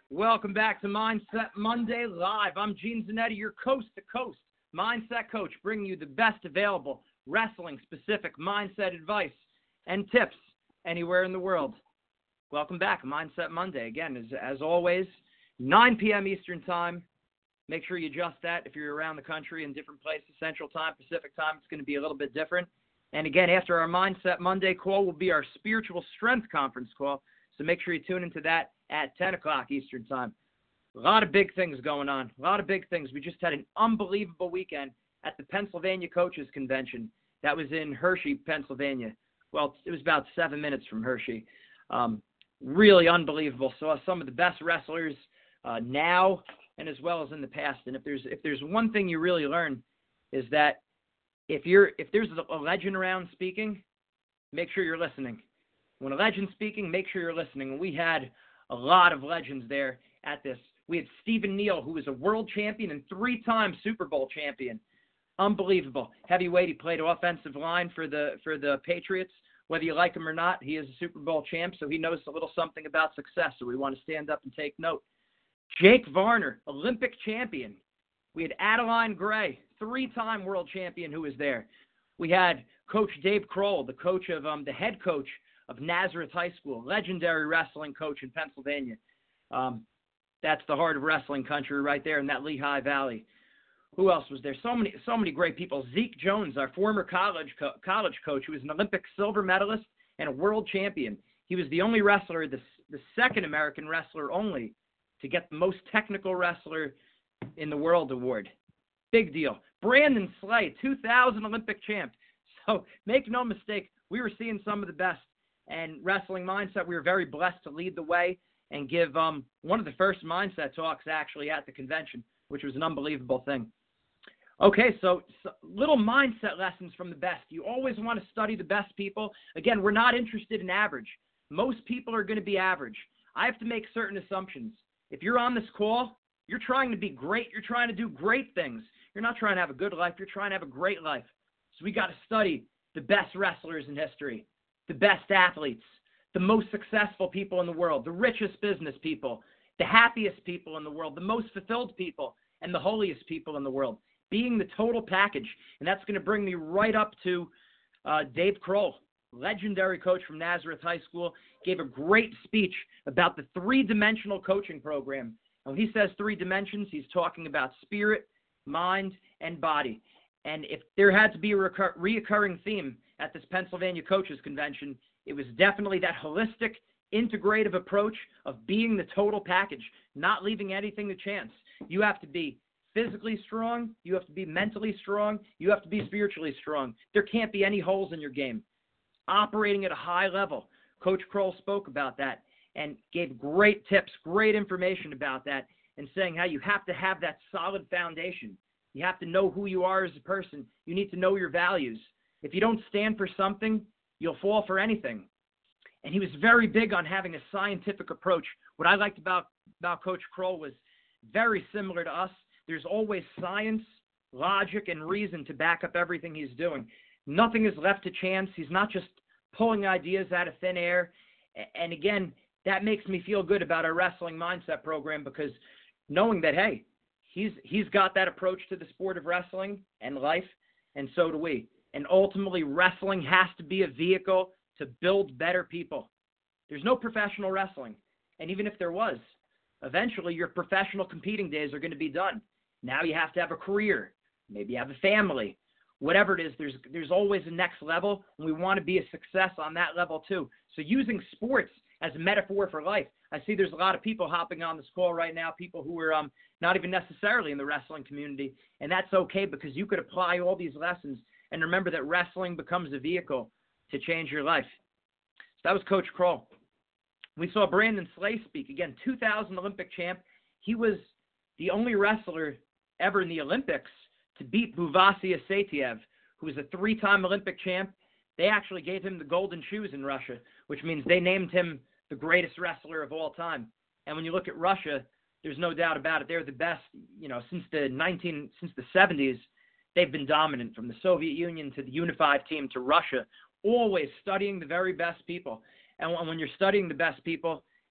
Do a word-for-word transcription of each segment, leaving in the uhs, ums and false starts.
Welcome back to Mindset Monday Live. I'm Gene Zanetti, your coast-to-coast mindset coach, bringing you the best available wrestling-specific mindset advice and tips anywhere in the world. Welcome back, Mindset Monday. Again, as, as always, nine p.m. Eastern Time. Make sure you adjust that if you're around the country in different places. Central Time, Pacific Time, it's going to be a little bit different. And again, after our Mindset Monday call will be our Spiritual Strength Conference call. So make sure you tune into that at ten o'clock Eastern Time. A lot of big things going on. A lot of big things. We just had an unbelievable weekend at the Pennsylvania Coaches Convention. That was in Hershey, Pennsylvania. Well, it was about seven minutes from Hershey. Um, really unbelievable. Saw some of the best wrestlers uh, now and as well as in the past. And if there's if there's one thing you really learn is that if you're if there's a legend around speaking, make sure you're listening. When a legend's speaking, make sure you're listening. And we had a lot of legends there at this. We had Stephen Neal, who was a world champion and three-time Super Bowl champion. Unbelievable. Heavyweight, he played offensive line for the for the Patriots. Whether you like him or not, he is a Super Bowl champ, so he knows a little something about success, so we want to stand up and take note. Jake Varner, Olympic champion. We had Adeline Gray, three-time world champion, who was there. We had Coach Dave Kroll, the coach of um, the head coach of Nazareth High School, legendary wrestling coach in Pennsylvania. Um, that's the heart of wrestling country right there in that Lehigh Valley. Who else was there? So many, so many great people. Zeke Jones, our former college co- college coach, who was an Olympic silver medalist and a world champion. He was the only wrestler, the, the second American wrestler only, to get the most technical wrestler in the world award. Big deal. Brandon Slay, two thousand Olympic champ. So make no mistake, we were seeing some of the best. And Wrestling Mindset, we were very blessed to lead the way and give um, one of the first mindset talks actually at the convention, which was an unbelievable thing. Okay, so, so little mindset lessons from the best. You always want to study the best people. Again, we're not interested in average. Most people are going to be average. I have to make certain assumptions. If you're on this call, you're trying to be great. You're trying to do great things. You're not trying to have a good life. You're trying to have a great life. So we got to study the best wrestlers in history, the best athletes, the most successful people in the world, the richest business people, the happiest people in the world, the most fulfilled people, and the holiest people in the world, being the total package. And that's going to bring me right up to uh, Dave Kroll, legendary coach from Nazareth High School, gave a great speech about the three-dimensional coaching program. And when he says three dimensions, he's talking about spirit, mind, and body. And if there had to be a recur- reoccurring theme at this Pennsylvania Coaches Convention, it was definitely that holistic, integrative approach of being the total package, not leaving anything to chance. You have to be physically strong, you have to be mentally strong, you have to be spiritually strong. There can't be any holes in your game. Operating at a high level. Coach Kroll spoke about that and gave great tips, great information about that, and saying how you have to have that solid foundation. You have to know who you are as a person. You need to know your values. If you don't stand for something, you'll fall for anything. And he was very big on having a scientific approach. What I liked about, about Coach Kroll was very similar to us. There's always science, logic, and reason to back up everything he's doing. Nothing is left to chance. He's not just pulling ideas out of thin air. And again, that makes me feel good about our Wrestling Mindset program, because knowing that, hey, he's he's got that approach to the sport of wrestling and life, and so do we. And ultimately, wrestling has to be a vehicle to build better people. There's no professional wrestling. And even if there was, eventually your professional competing days are going to be done. Now you have to have a career. Maybe you have a family. Whatever it is, there's there's always a next level, and we want to be a success on that level too. So using sports as a metaphor for life. I see there's a lot of people hopping on this call right now, people who are um, not even necessarily in the wrestling community, and that's okay, because you could apply all these lessons and remember that wrestling becomes a vehicle to change your life. So that was Coach Kroll. We saw Brandon Slay speak. Again, two thousand Olympic champ. He was the only wrestler ever in the Olympics to beat Buvasia Saitiev, who was a three-time Olympic champ. They actually gave him the golden shoes in Russia, which means they named him the greatest wrestler of all time. And when you look at Russia, there's no doubt about it. They're the best, you know, since the nineteen since the seventies. They've been dominant, from the Soviet Union to the unified team to Russia, always studying the very best people. And when you're studying the best people,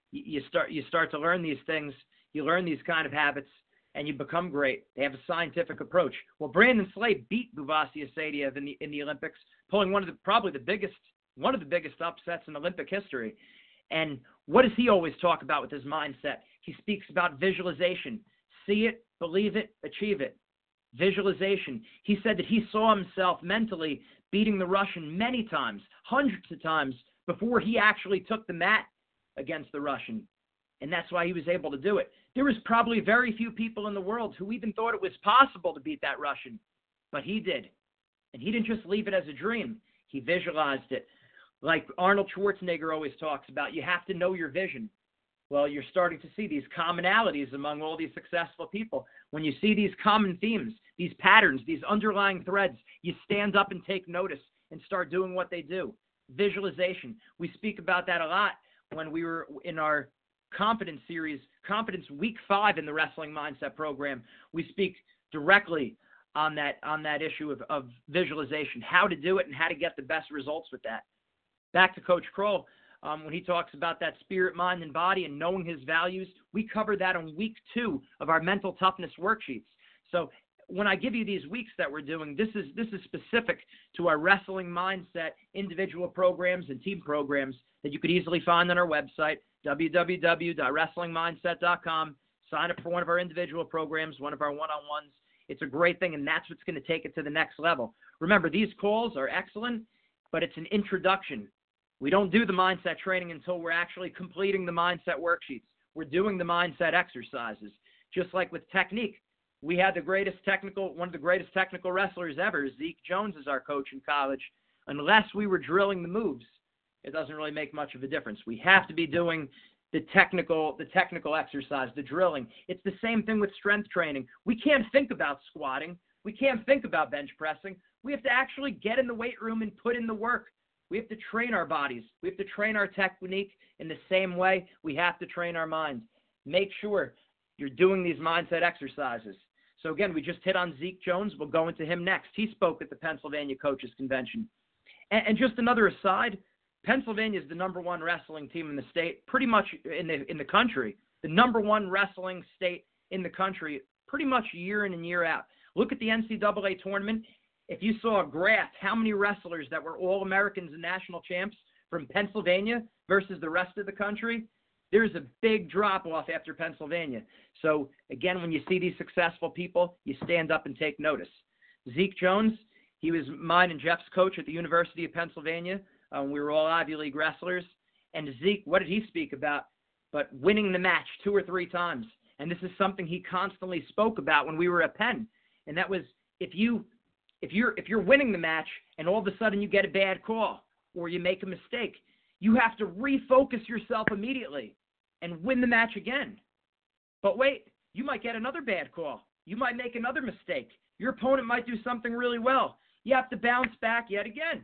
you, you start you start to learn these things. You learn these kind of habits, and you become great. They have a scientific approach. Well, Brandon Slade beat Buvasi Asadia in the in the Olympics, pulling one of the probably the biggest one of the biggest upsets in Olympic history. And what does he always talk about with his mindset? He speaks about visualization. See it, believe it, achieve it. Visualization. He said that he saw himself mentally beating the Russian many times, hundreds of times, before he actually took the mat against the Russian. And that's why he was able to do it. There was probably very few people in the world who even thought it was possible to beat that Russian. But he did. And he didn't just leave it as a dream. He visualized it. Like Arnold Schwarzenegger always talks about, you have to know your vision. Well, you're starting to see these commonalities among all these successful people. When you see these common themes, these patterns, these underlying threads, you stand up and take notice and start doing what they do. Visualization. We speak about that a lot when we were in our Confidence series, Confidence Week five in the Wrestling Mindset program. We speak directly on that on that issue of, of visualization, how to do it and how to get the best results with that. Back to Coach Kroll, um, when he talks about that spirit, mind, and body and knowing his values, we cover that on week two of our mental toughness worksheets. So when I give you these weeks that we're doing, this is this is specific to our wrestling mindset individual programs and team programs that you could easily find on our website, w w w dot wrestling mindset dot com. Sign up for one of our individual programs, one of our one-on-ones. It's a great thing, and that's what's going to take it to the next level. Remember, these calls are excellent, but it's an introduction. We don't do the mindset training until we're actually completing the mindset worksheets. We're doing the mindset exercises. Just like with technique, we had the greatest technical, one of the greatest technical wrestlers ever, Zeke Jones, as our coach in college. Unless we were drilling the moves, it doesn't really make much of a difference. We have to be doing the technical, the technical exercise, the drilling. It's the same thing with strength training. We can't think about squatting. We can't think about bench pressing. We have to actually get in the weight room and put in the work. We have to train our bodies. We have to train our technique in the same way we have to train our minds. Make sure you're doing these mindset exercises. So again, we just hit on Zeke Jones. We'll go into him next. He spoke at the Pennsylvania Coaches Convention. And, and just another aside, Pennsylvania is the number one wrestling team in the state, pretty much in the in the country. The number one wrestling state in the country, pretty much year in and year out. Look at the N C double A tournament. If you saw a graph, how many wrestlers that were All-Americans and national champs from Pennsylvania versus the rest of the country, there's a big drop-off after Pennsylvania. So, again, when you see these successful people, you stand up and take notice. Zeke Jones, he was mine and Jeff's coach at the University of Pennsylvania. Um, we were all Ivy League wrestlers. And Zeke, what did he speak about? But winning the match two or three times. And this is something he constantly spoke about when we were at Penn. And that was if you – If you're if you're winning the match and all of a sudden you get a bad call or you make a mistake, you have to refocus yourself immediately and win the match again. But wait, you might get another bad call. You might make another mistake. Your opponent might do something really well. You have to bounce back yet again.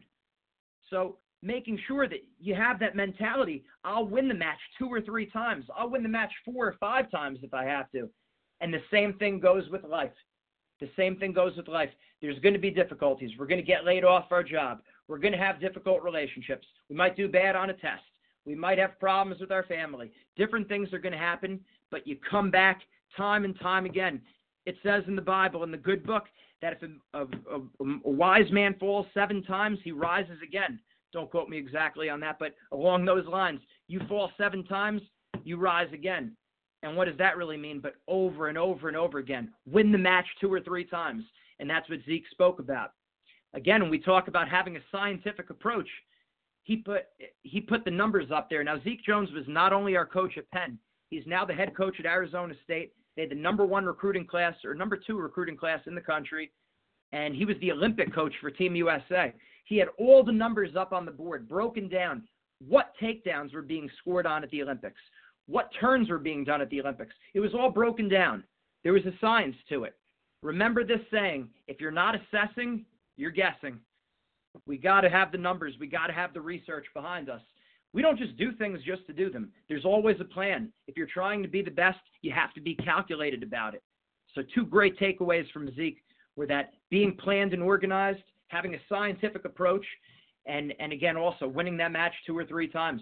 So making sure that you have that mentality, I'll win the match two or three times. I'll win the match four or five times if I have to. And the same thing goes with life. The same thing goes with life. There's going to be difficulties. We're going to get laid off our job. We're going to have difficult relationships. We might do bad on a test. We might have problems with our family. Different things are going to happen, but you come back time and time again. It says in the Bible, in the good book, that if a, a, a, a wise man falls seven times, he rises again. Don't quote me exactly on that, but along those lines, you fall seven times, you rise again. And what does that really mean? But over and over and over again, win the match two or three times. And that's what Zeke spoke about. Again, when we talk about having a scientific approach, he put he put the numbers up there. Now, Zeke Jones was not only our coach at Penn, he's now the head coach at Arizona State. They had the number one recruiting class or number two recruiting class in the country. And he was the Olympic coach for Team U S A. He had all the numbers up on the board, broken down, what takedowns were being scored on at the Olympics, what turns were being done at the Olympics. It was all broken down. There was a science to it. Remember this saying, if you're not assessing, you're guessing. We got to have the numbers. We got to have the research behind us. We don't just do things just to do them. There's always a plan. If you're trying to be the best, you have to be calculated about it. So two great takeaways from Zeke were that being planned and organized, having a scientific approach, and, and again, also winning that match two or three times.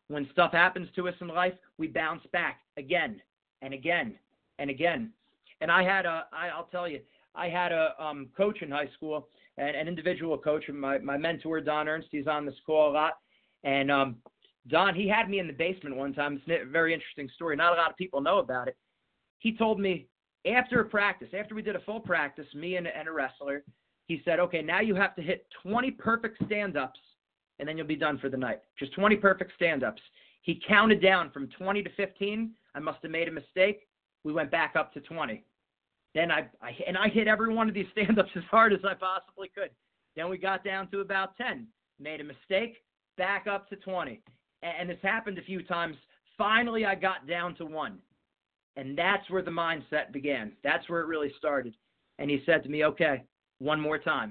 when stuff happens to us in life, we bounce back again and again and again. And I had a, I, I'll tell you, I had a um, coach in high school, an, an individual coach, my, my mentor, Don Ernst. He's on this call a lot. And um, Don, he had me in the basement one time. It's a very interesting story. Not a lot of people know about it. He told me after a practice, after we did a full practice, me and, and a wrestler, he said, okay, now you have to hit twenty perfect stand-ups, and then you'll be done for the night. Just twenty perfect stand-ups. He counted down from twenty to fifteen. I must have made a mistake. We went back up to twenty. Then I, I and I hit every one of these stand-ups as hard as I possibly could. Then we got down to about ten. Made a mistake, back up to twenty. And this happened a few times. Finally, I got down to one. And that's where the mindset began. That's where it really started. And he said to me, okay, one more time.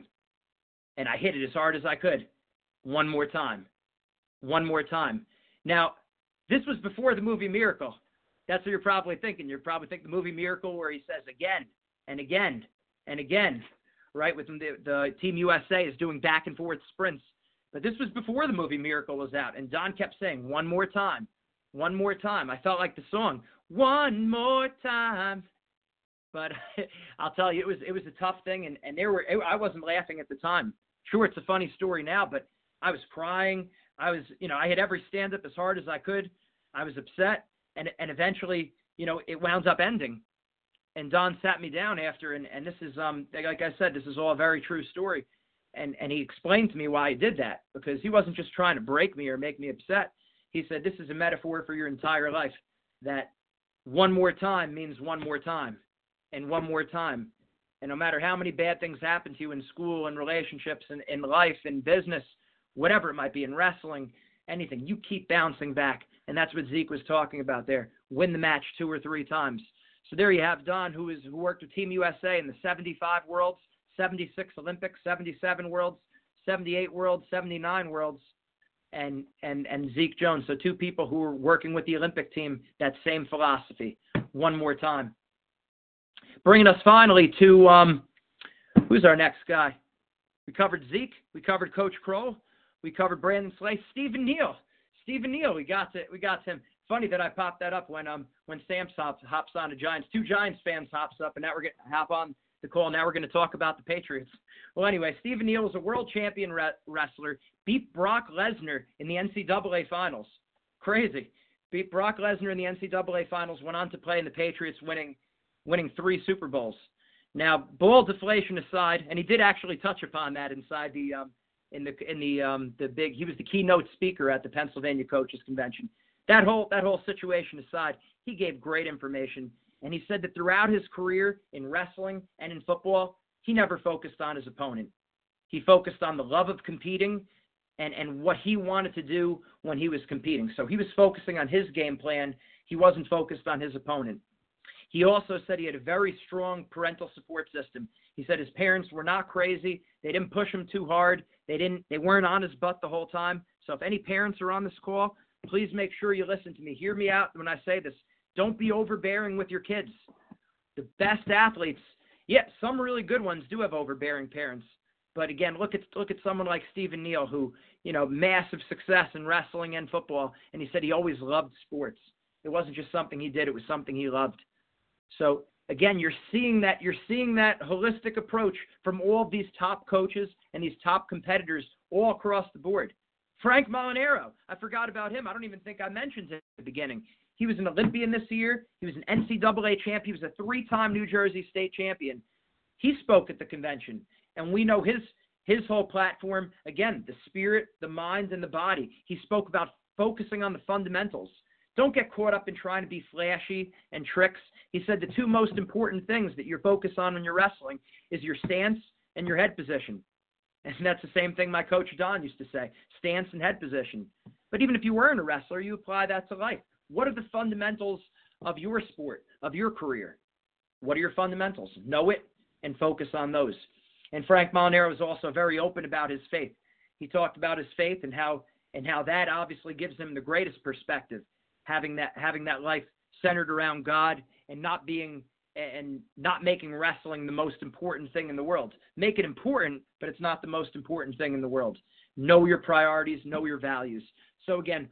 And I hit it as hard as I could. One more time. One more time. Now, this was before the movie Miracle. That's what you're probably thinking. You're probably thinking the movie Miracle where he says again and again and again, right? With the, the Team U S A is doing back and forth sprints. But this was before the movie Miracle was out. And Don kept saying, one more time, one more time. I felt like the song, one more time. But I'll tell you, it was it was a tough thing. And, and there were it, I wasn't laughing at the time. Sure, it's a funny story now, but I was crying. I was, you know, I hit every stand-up as hard as I could. I was upset. And and eventually, you know, it wound up ending. And Don sat me down after, and, and this is, um like I said, this is all a very true story. And and he explained to me why he did that, because he wasn't just trying to break me or make me upset. He said, this is a metaphor for your entire life, that one more time means one more time, and one more time. And no matter how many bad things happen to you in school and relationships and in life and business, whatever it might be, in wrestling, anything, you keep bouncing back. And that's what Zeke was talking about there. Win the match two or three times. So there you have Don, who is who worked with Team U S A in the seventy-five Worlds, seventy-six Olympics, seventy-seven Worlds, seventy-eight Worlds, seventy-nine Worlds, and and and Zeke Jones. So two people who were working with the Olympic team, that same philosophy. One more time. Bringing us finally to, um, who's our next guy? We covered Zeke. We covered Coach Kroll. We covered Brandon Slay. Stephen Neal. Stephen Neal, we got to we got to him. Funny that I popped that up when um when Sam hops, hops on the Giants. Two Giants fans hops up, and now we're going to hop on the call. Now we're going to talk about the Patriots. Well, anyway, Stephen Neal was a world champion re- wrestler. Beat Brock Lesnar in the N C double A finals. Crazy. Beat Brock Lesnar in the N C double A finals. Went on to play in the Patriots, winning winning three Super Bowls. Now, ball deflation aside, and he did actually touch upon that inside the um, in the in the um, the big. He was the keynote speaker at the Pennsylvania Coaches Convention. That whole that whole situation aside, he gave great information, and he said that throughout his career in wrestling and in football, he never focused on his opponent. He focused on the love of competing and and what he wanted to do when he was competing. So he was focusing on his game plan. He wasn't focused on his opponent. He also said he had a very strong parental support system. He said his parents were not crazy. They didn't push him too hard. They didn't. They weren't on his butt the whole time. So if any parents are on this call, please make sure you listen to me. Hear me out when I say this. Don't be overbearing with your kids. The best athletes, yeah, some really good ones do have overbearing parents. But again, look at look at someone like Stephen Neal, who, you know, massive success in wrestling and football, and he said he always loved sports. It wasn't just something he did; it was something he loved. So again, you're seeing that you're seeing that holistic approach from all of these top coaches and these top competitors all across the board. Frank Molinaro, I forgot about him. I don't even think I mentioned him at the beginning. He was an Olympian this year. He was an N C double A champ. He was a three-time New Jersey State champion. He spoke at the convention, and we know his his whole platform, again, the spirit, the mind, and the body. He spoke about focusing on the fundamentals. Don't get caught up in trying to be flashy and tricks. He said the two most important things that you're focused on when you're wrestling is your stance and your head position. And that's the same thing my coach Don used to say, stance and head position. But even if you weren't a wrestler, you apply that to life. What are the fundamentals of your sport, of your career? What are your fundamentals? Know it and focus on those. And Frank Molinaro was also very open about his faith. He talked about his faith and how and how that obviously gives him the greatest perspective, having that having that life centered around God and not being and not making wrestling the most important thing in the world. Make it important, but it's not the most important thing in the world. Know your priorities, know your values. So again,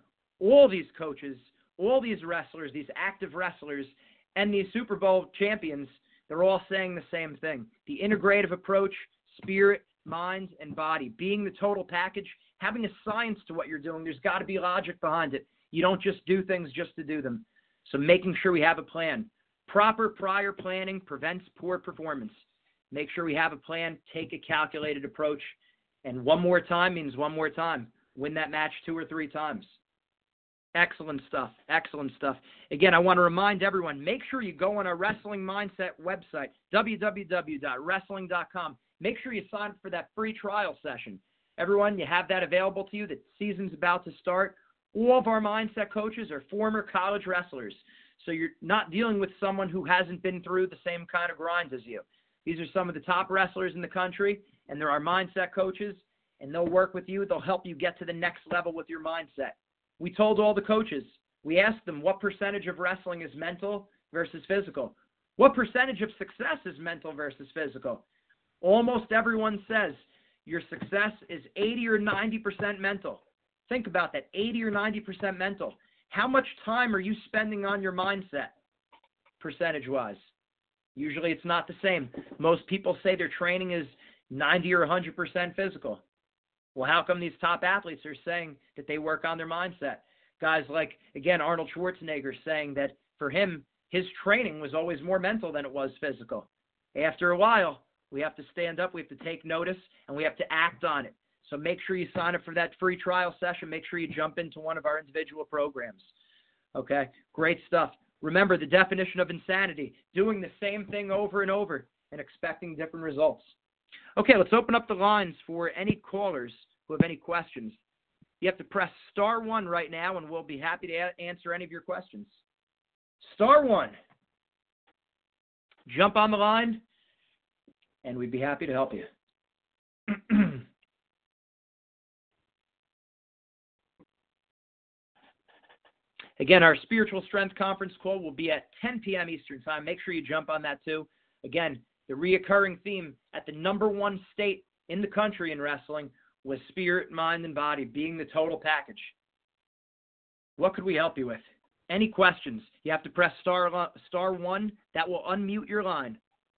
all these coaches, all these wrestlers, these active wrestlers, and these Super Bowl champions, they're all saying the same thing. The integrative approach, spirit, mind, and body, being the total package, having a science to what you're doing. There's got to be logic behind it. You don't just do things just to do them. So making sure we have a plan. Proper prior planning prevents poor performance. Make sure we have a plan, take a calculated approach, and one more time means one more time. Win that match two or three times. Excellent stuff. Excellent stuff. Again, I want to remind everyone, make sure you go on our Wrestling Mindset website, w w w dot wrestling dot com. Make sure you sign up for that free trial session. Everyone, you have that available to you. The season's about to start. All of our mindset coaches are former college wrestlers. So you're not dealing with someone who hasn't been through the same kind of grind as you. These are some of the top wrestlers in the country, and they're our mindset coaches, and they'll work with you. They'll help you get to the next level with your mindset. We told all the coaches, we asked them what percentage of wrestling is mental versus physical. What percentage of success is mental versus physical? Almost everyone says your success is eighty or ninety percent mental. Think about that, eighty or ninety percent mental. How much time are you spending on your mindset, percentage-wise? Usually it's not the same. Most people say their training is ninety or one hundred percent physical. Well, how come these top athletes are saying that they work on their mindset? Guys like, again, Arnold Schwarzenegger saying that for him, his training was always more mental than it was physical. After a while, we have to stand up, we have to take notice, and we have to act on it. So make sure you sign up for that free trial session. Make sure you jump into one of our individual programs. Okay, great stuff. Remember the definition of insanity, doing the same thing over and over and expecting different results. Okay, let's open up the lines for any callers who have any questions. You have to press star one right now, and we'll be happy to a- answer any of your questions. Star one. Jump on the line, and we'd be happy to help you. Again, our Spiritual Strength Conference call will be at ten p.m. Eastern Time. Make sure you jump on that too. Again, the reoccurring theme at the number one state in the country in wrestling was spirit, mind, and body, being the total package. What could we help you with? Any questions? You have to press star, star one. That will unmute your line.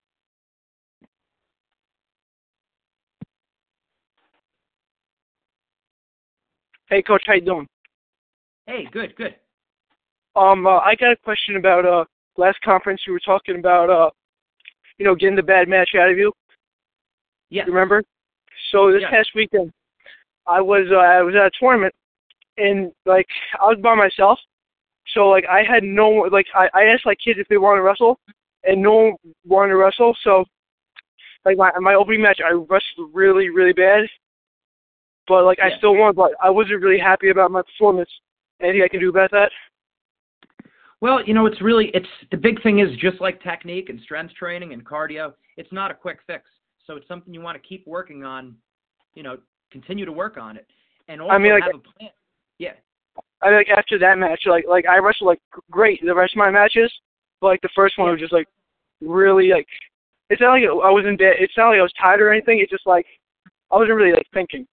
Hey, Coach, how you doing? Hey, good, good. Um, uh, I got a question about uh last conference. You were talking about uh, you know, getting the bad match out of you. Yeah. Remember? So this yes. past weekend, I was uh, I was at a tournament, and like I was by myself. So like I had no like I, I asked like kids if they wanted to wrestle, and no one wanted to wrestle. So like my my opening match, I wrestled really really bad, but like yeah. I still won. But I wasn't really happy about my performance. Anything I can do about that? Well, you know, it's really, it's the big thing is just like technique and strength training and cardio, it's not a quick fix. So it's something you want to keep working on, you know, continue to work on it. And also I mean, like, have a plan. Yeah. I mean, like after that match, like, like I wrestled like great the rest of my matches, but like the first one yeah. was just like really like, it's not like I was in bed, it's not like I was tired or anything, it's just like, I wasn't really like thinking.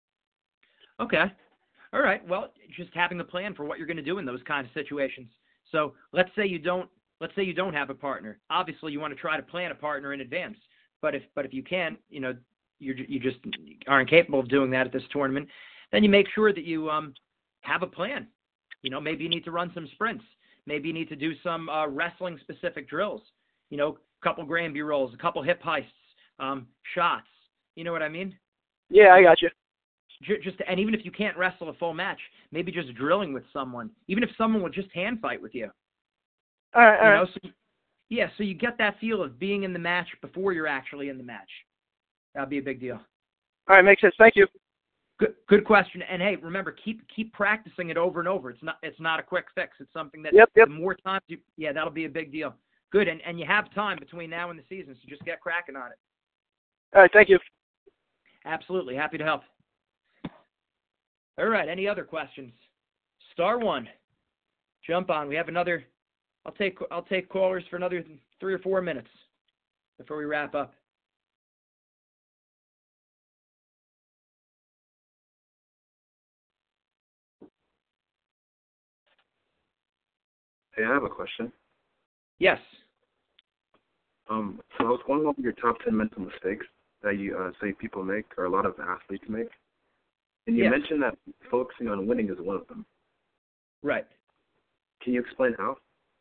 Okay. All right. Well, just having a plan for what you're going to do in those kind of situations. So let's say you don't, let's say you don't have a partner. Obviously, you want to try to plan a partner in advance. But if, but if you can't, you know, you you just aren't capable of doing that at this tournament, then you make sure that you um have a plan. You know, maybe you need to run some sprints. Maybe you need to do some uh, wrestling specific drills. You know, a couple Granby rolls, a couple hip heists, um, shots. You know what I mean? Yeah, I got you. Just and even if you can't wrestle a full match, maybe just drilling with someone. Even if someone will just hand fight with you. All right, all you right. know, so, yeah, so you get that feel of being in the match before you're actually in the match. That'd be a big deal. All right, makes sense. Thank you. Good, good question. And hey, remember, keep keep practicing it over and over. It's not it's not a quick fix. It's something that Yep, yep. the more times you, yeah, that'll be a big deal. Good, and and you have time between now and the season, so just get cracking on it. All right, thank you. Absolutely, happy to help. All right, any other questions? Star one. Jump on. We have another. I'll take I'll take callers for another three or four minutes before we wrap up. Hey, I have a question. Yes. Um, so I was going over your top ten mental mistakes that you uh, say people make, or a lot of athletes make, and you Yes. mentioned that focusing on winning is one of them. Right. Can you explain how?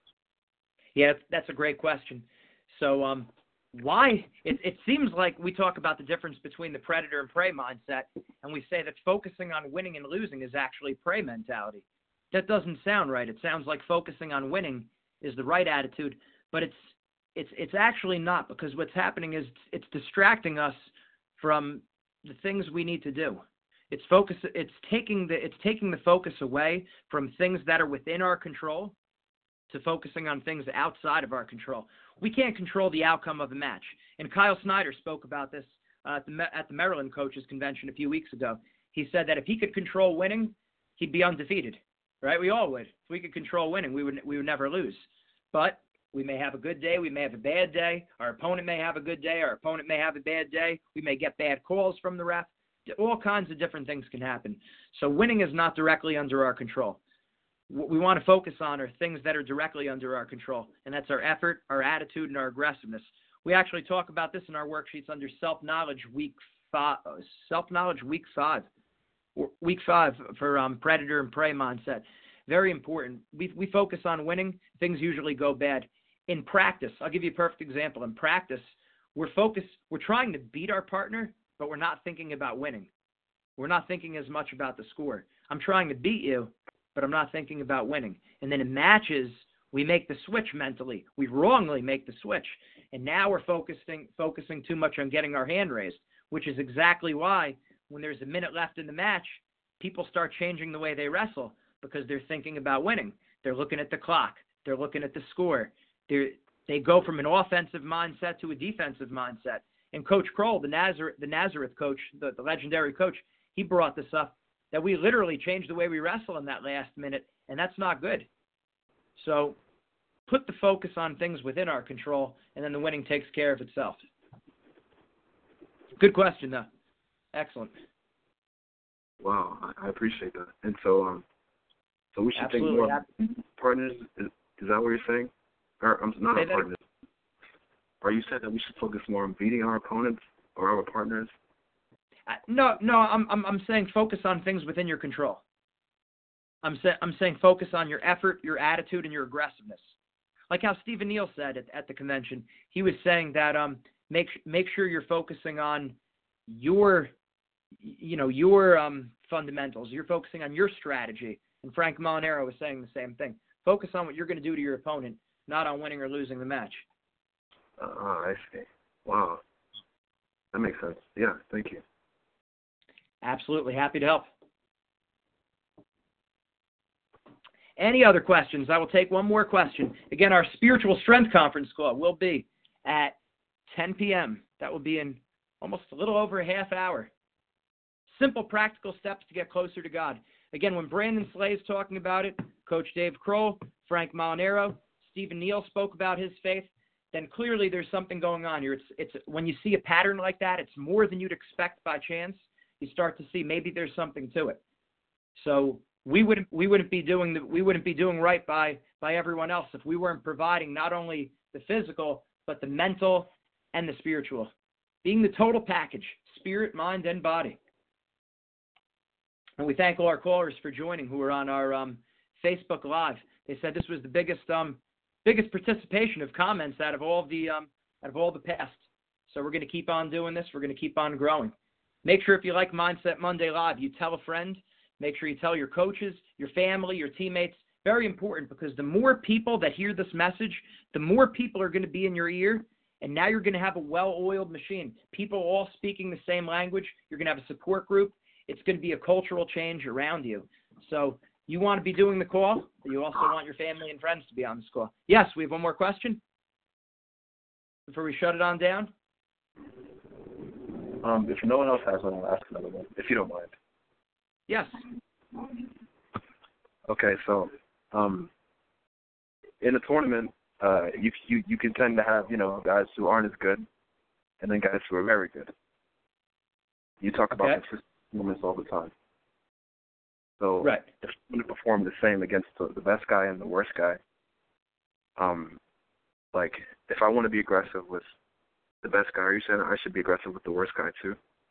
Yeah, that's a great question. So, um, why? It, it seems like we talk about the difference between the predator and prey mindset, and we say that focusing on winning and losing is actually prey mentality. That doesn't sound right. It sounds like focusing on winning is the right attitude, but it's it's it's actually not, because what's happening is it's, it's distracting us from the things we need to do. It's focus. It's taking the it's taking the focus away from things that are within our control to focusing on things outside of our control. We can't control the outcome of a match. And Kyle Snyder spoke about this uh, at, the, at the Maryland Coaches Convention a few weeks ago. He said that if he could control winning, he'd be undefeated, right? We all would. If we could control winning, we would we would never lose. But we may have a good day. We may have a bad day. Our opponent may have a good day. Our opponent may have a bad day. We may get bad calls from the ref. All kinds of different things can happen. So winning is not directly under our control. What we want to focus on are things that are directly under our control, and that's our effort, our attitude, and our aggressiveness. We actually talk about this in our worksheets under self-knowledge week five, self-knowledge week five, week five for um, predator and prey mindset. Very important. We we focus on winning. Things usually go bad. In practice, I'll give you a perfect example. In practice, we're focused. We're trying to beat our partner, but we're not thinking about winning. We're not thinking as much about the score. I'm trying to beat you, but I'm not thinking about winning. And then in matches, we make the switch mentally. We wrongly make the switch. And now we're focusing focusing too much on getting our hand raised, which is exactly why when there's a minute left in the match, people start changing the way they wrestle because they're thinking about winning. They're looking at the clock. They're looking at the score. They they go from an offensive mindset to a defensive mindset. And Coach Kroll, the Nazareth, the Nazareth coach, the, the legendary coach, he brought this up, that we literally changed the way we wrestle in that last minute, and that's not good. So put the focus on things within our control, and then the winning takes care of itself. Good question, though. Excellent. Wow, I, I appreciate that. And so, um, so we should Absolutely. think more partners. Is, is that what you're saying? Or I'm not our partners. Are you saying that we should focus more on beating our opponents or our partners? Uh, no, no. I'm I'm I'm saying focus on things within your control. I'm saying I'm saying focus on your effort, your attitude, and your aggressiveness. Like how Stephen Neal said at, at the convention, he was saying that um make make sure you're focusing on your you know your um fundamentals. You're focusing on your strategy. And Frank Molinaro was saying the same thing. Focus on what you're going to do to your opponent, not on winning or losing the match. Ah, uh, I see. Wow, that makes sense. Yeah, thank you. Absolutely. Happy to help. Any other questions? I will take one more question. Again, our Spiritual Strength Conference call will be at ten p.m. That will be in almost a little over a half hour. Simple, practical steps to get closer to God. Again, when Brandon Slay is talking about it, Coach Dave Kroll, Frank Molinaro, Stephen Neal spoke about his faith, then clearly there's something going on here. It's it's when you see a pattern like that, it's more than you'd expect by chance. You start to see maybe there's something to it. So we wouldn't we wouldn't be doing the, we wouldn't be doing right by by everyone else if we weren't providing not only the physical but the mental and the spiritual, being the total package, spirit, mind, and body. And we thank all our callers for joining who were on our um, Facebook Live. They said this was the biggest um, biggest participation of comments out of all of the um, out of all the past. So we're going to keep on doing this. We're going to keep on growing. Make sure if you like Mindset Monday Live, you tell a friend. Make sure you tell your coaches, your family, your teammates. Very important, because the more people that hear this message, the more people are going to be in your ear, and now you're going to have a well-oiled machine. People all speaking the same language. You're going to have a support group. It's going to be a cultural change around you. So you want to be doing the call, but you also want your family and friends to be on this call. Yes, we have one more question before we shut it on down. Um, if no one else has one, I'll ask another one, if you don't mind. Yes. Okay, so um, in a tournament, uh, you, you you can tend to have, you know, guys who aren't as good, and then guys who are very good. You talk about okay. consistent performance all the time. So right. if you're going to perform the same against the, the best guy and the worst guy, Um, like, if I want to be aggressive with the best guy, are you saying I should be aggressive with the worst guy too?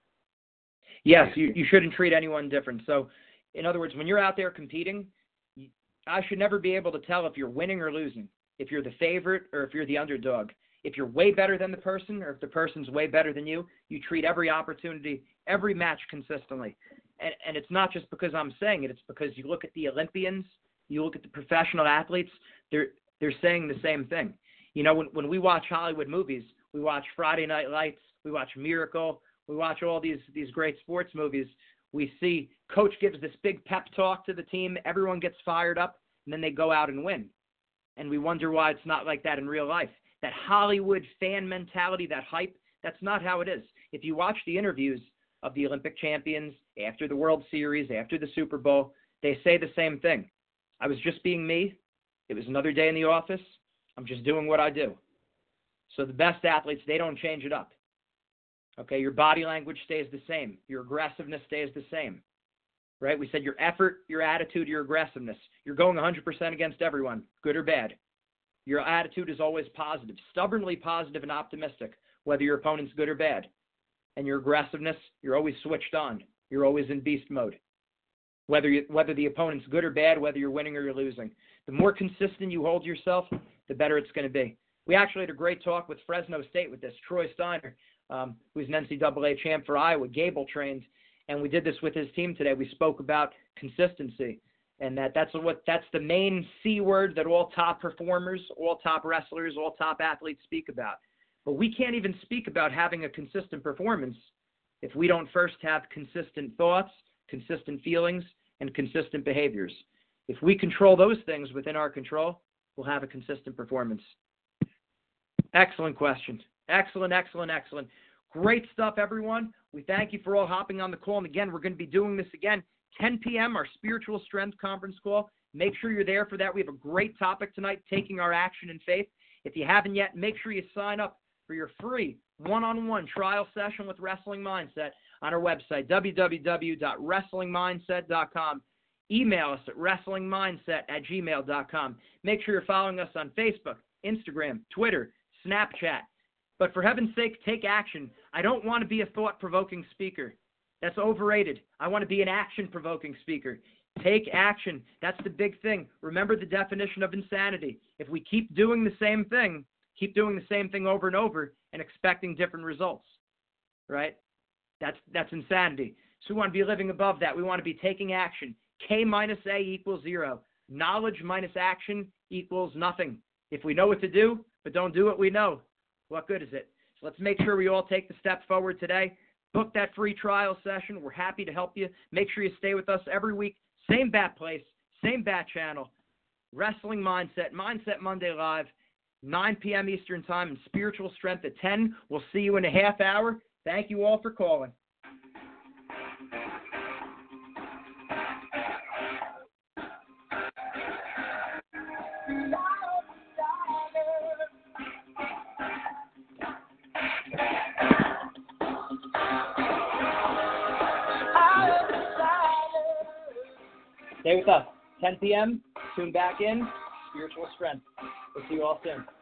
Yes, you, you shouldn't treat anyone different. So, in other words, when you're out there competing, I should never be able to tell if you're winning or losing, if you're the favorite or if you're the underdog. If you're way better than the person or if the person's way better than you, you treat every opportunity, every match consistently. And, and it's not just because I'm saying it. It's because you look at the Olympians, you look at the professional athletes, they're, they're saying the same thing. You know, when, when we watch Hollywood movies, we watch Friday Night Lights, we watch Miracle, we watch all these, these great sports movies. We see coach gives this big pep talk to the team, everyone gets fired up, and then they go out and win. And we wonder why it's not like that in real life. That Hollywood fan mentality, that hype, that's not how it is. If you watch the interviews of the Olympic champions after the World Series, after the Super Bowl, they say the same thing. I was just being me. It was another day in the office. I'm just doing what I do. So the best athletes, they don't change it up. Okay, your body language stays the same. Your aggressiveness stays the same. Right? We said your effort, your attitude, your aggressiveness. You're going one hundred percent against everyone, good or bad. Your attitude is always positive, stubbornly positive and optimistic, whether your opponent's good or bad. And your aggressiveness, you're always switched on. You're always in beast mode. Whether you, whether the opponent's good or bad, whether you're winning or you're losing. The more consistent you hold yourself, the better it's going to be. We actually had a great talk with Fresno State with this. Troy Steiner, um, who's an N C double A champ for Iowa, Gable trained, and we did this with his team today. We spoke about consistency. And that, that's what that's the main C word that all top performers, all top wrestlers, all top athletes speak about. But we can't even speak about having a consistent performance if we don't first have consistent thoughts, consistent feelings, and consistent behaviors. If we control those things within our control, we'll have a consistent performance. Excellent question. Excellent, excellent, excellent. Great stuff, everyone. We thank you for all hopping on the call. And again, we're going to be doing this again. ten p.m., our Spiritual Strength Conference call. Make sure you're there for that. We have a great topic tonight, taking our action in faith. If you haven't yet, make sure you sign up for your free one-on-one trial session with Wrestling Mindset on our website, w w w dot wrestling mindset dot com. Email us at wrestling mindset at gmail dot com. Make sure you're following us on Facebook, Instagram, Twitter, Snapchat. But for heaven's sake, take action. I don't want to be a thought-provoking speaker. That's overrated. I want to be an action-provoking speaker. Take action. That's the big thing. Remember the definition of insanity. If we keep doing the same thing, keep doing the same thing over and over and expecting different results, right? That's that's insanity. So we want to be living above that. We want to be taking action. K minus A equals zero. Knowledge minus action equals nothing. If we know what to do, but don't do what we know, what good is it? So let's make sure we all take the step forward today. Book that free trial session. We're happy to help you. Make sure you stay with us every week. Same bat place, same bat channel. Wrestling Mindset, Mindset Monday Live, nine p.m. Eastern Time, and Spiritual Strength at ten. We'll see you in a half hour. Thank you all for calling. Stay with us. ten p.m. Tune back in. Spiritual Strength. We'll see you all soon.